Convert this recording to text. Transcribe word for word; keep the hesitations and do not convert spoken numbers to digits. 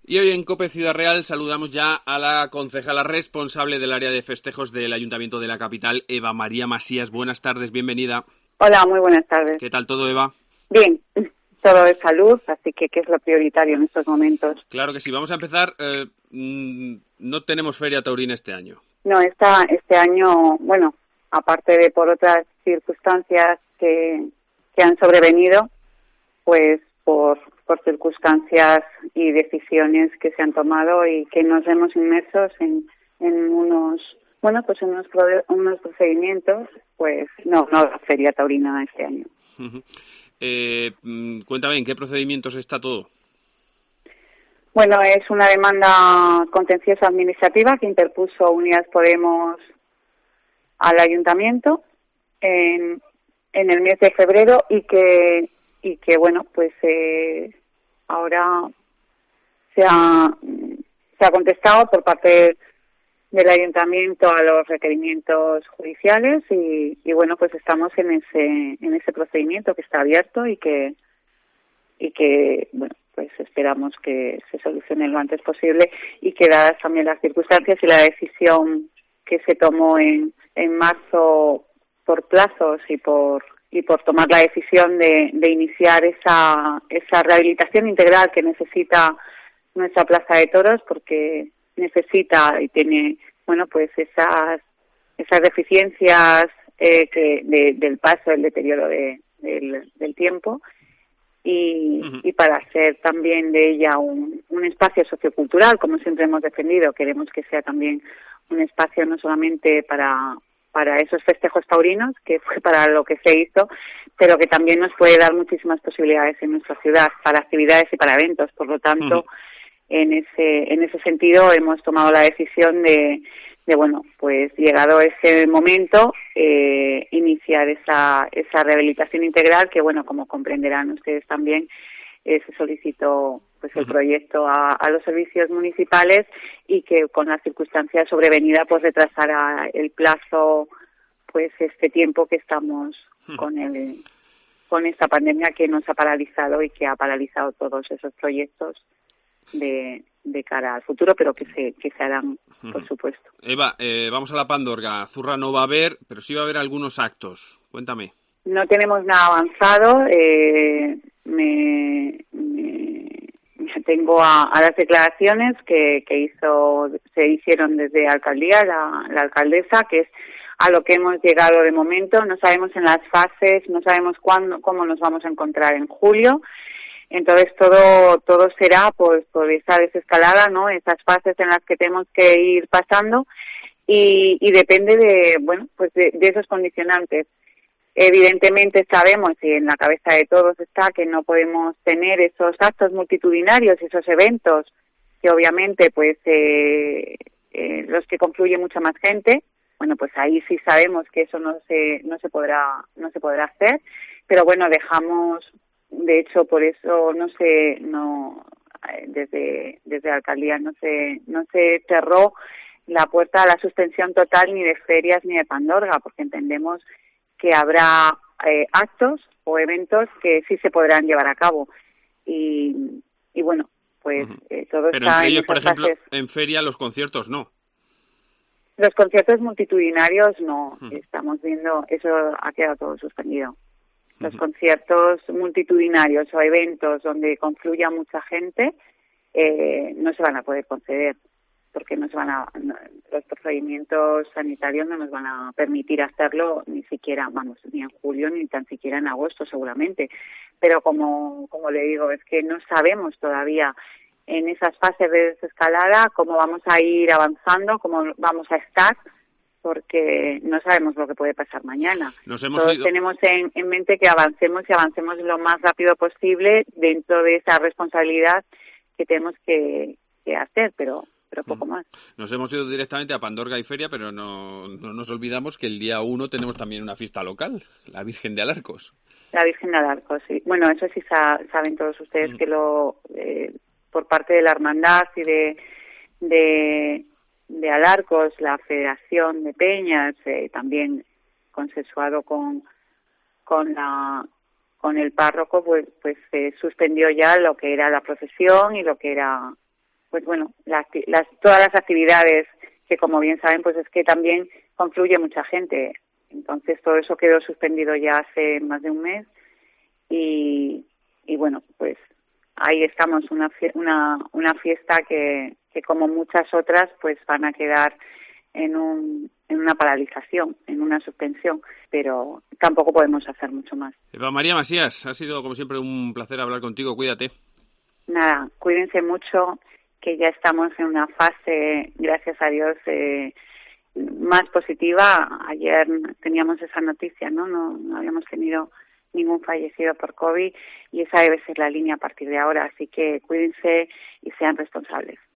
Y hoy en COPE Ciudad Real saludamos ya a la concejala responsable del área de festejos del Ayuntamiento de la capital, Eva María Masías. Buenas tardes, bienvenida. Hola, muy buenas tardes. ¿Qué tal todo, Eva? Bien, todo es salud, así que ¿qué es lo prioritario en estos momentos? Claro que sí. Vamos a empezar. Eh, no tenemos Feria Taurina este año. No, esta, este año, bueno, aparte de por otras circunstancias que, que han sobrevenido, pues por, por circunstancias y decisiones que se han tomado y que nos hemos inmersos en, en unos, bueno, pues en unos, unos procedimientos, pues no, no la Feria Taurina este año. Uh-huh. Eh, cuéntame, ¿en qué procedimientos está todo? Bueno, es una demanda contenciosa administrativa que interpuso Unidas Podemos al Ayuntamiento en, en el mes de febrero y que y que bueno, pues eh, ahora se ha se ha contestado por parte del Ayuntamiento a los requerimientos judiciales y, y bueno, pues estamos en ese en ese procedimiento que está abierto y que y que bueno, pues esperamos que se solucione lo antes posible y que dadas también las circunstancias y la decisión que se tomó en, en marzo por plazos y por y por tomar la decisión de, de iniciar esa esa rehabilitación integral que necesita nuestra Plaza de Toros, porque necesita y tiene bueno pues esas esas deficiencias eh, que de, del paso, el deterioro de, del, del tiempo. Y, uh-huh. y para hacer también de ella un, un espacio sociocultural, como siempre hemos defendido. Queremos que sea también un espacio no solamente para para esos festejos taurinos, que fue para lo que se hizo, pero que también nos puede dar muchísimas posibilidades en nuestra ciudad para actividades y para eventos. Por lo tanto, uh-huh. en ese en ese sentido hemos tomado la decisión de de bueno, pues llegado ese momento, eh, iniciar esa esa rehabilitación integral que, bueno, como comprenderán ustedes también, eh, se solicitó pues el proyecto a, a los servicios municipales y que con las circunstancias sobrevenidas pues retrasará el plazo, pues este tiempo que estamos con el con esta pandemia que nos ha paralizado y que ha paralizado todos esos proyectos de de cara al futuro, pero que se que se harán, por supuesto. Eva, eh, vamos a la Pandorga. Zurra no va a haber, pero sí va a haber algunos actos. Cuéntame. No tenemos nada avanzado. Eh, me, me, me tengo a, a las declaraciones que, que hizo se hicieron desde alcaldía, la, la alcaldesa, que es a lo que hemos llegado de momento. No sabemos en las fases, no sabemos cuándo, cómo nos vamos a encontrar en julio. Entonces todo todo será pues por esa desescalada, ¿no? Esas fases en las que tenemos que ir pasando y, y depende de, bueno, pues de, de esos condicionantes. Evidentemente sabemos y en la cabeza de todos está que no podemos tener esos actos multitudinarios, esos eventos que obviamente pues eh, eh, los que confluye mucha más gente. Bueno, pues ahí sí sabemos que eso no se no se podrá no se podrá hacer, pero bueno, dejamos. De hecho, por eso no se no desde desde la alcaldía no se no se cerró la puerta a la suspensión total ni de ferias ni de Pandorga, porque entendemos que habrá eh, actos o eventos que sí se podrán llevar a cabo y y bueno, pues uh-huh. eh, todo Pero está entre en ellos, por ejemplo, fases. En feria los conciertos no. Los conciertos multitudinarios no, uh-huh. Estamos viendo, eso ha quedado todo suspendido. Los conciertos multitudinarios o eventos donde confluya mucha gente eh, no se van a poder conceder porque no se van a no, los procedimientos sanitarios no nos van a permitir hacerlo ni siquiera, vamos, ni en julio ni tan siquiera en agosto seguramente. Pero como como le digo, es que no sabemos todavía en esas fases de desescalada cómo vamos a ir avanzando, cómo vamos a estar, porque no sabemos lo que puede pasar mañana. Nos hemos Todos ido... tenemos en, en mente que avancemos y avancemos lo más rápido posible dentro de esa responsabilidad que tenemos que, que hacer, pero pero poco más. Nos hemos ido directamente a Pandorga y Feria, pero no, no nos olvidamos que el día uno tenemos también una fiesta local, la Virgen de Alarcos. La Virgen de Alarcos, sí. Bueno, eso sí sa- saben todos ustedes mm. que lo eh, por parte de la hermandad y de... de de Alarcos, la Federación de Peñas, eh, también consensuado con con la con el párroco, pues pues se eh, suspendió ya lo que era la procesión y lo que era pues bueno, las, las, todas las actividades que, como bien saben, pues es que también confluye mucha gente. Entonces todo eso quedó suspendido ya hace más de un mes y, y bueno, pues ahí estamos, una una una fiesta que, que como muchas otras pues van a quedar en un en una paralización, en una suspensión, pero tampoco podemos hacer mucho más. Eva María Masías, ha sido como siempre un placer hablar contigo, cuídate. Nada, cuídense mucho, que ya estamos en una fase, gracias a Dios, eh, más positiva. Ayer teníamos esa noticia, ¿no? ¿no? No habíamos tenido ningún fallecido por COVID y esa debe ser la línea a partir de ahora, así que cuídense y sean responsables.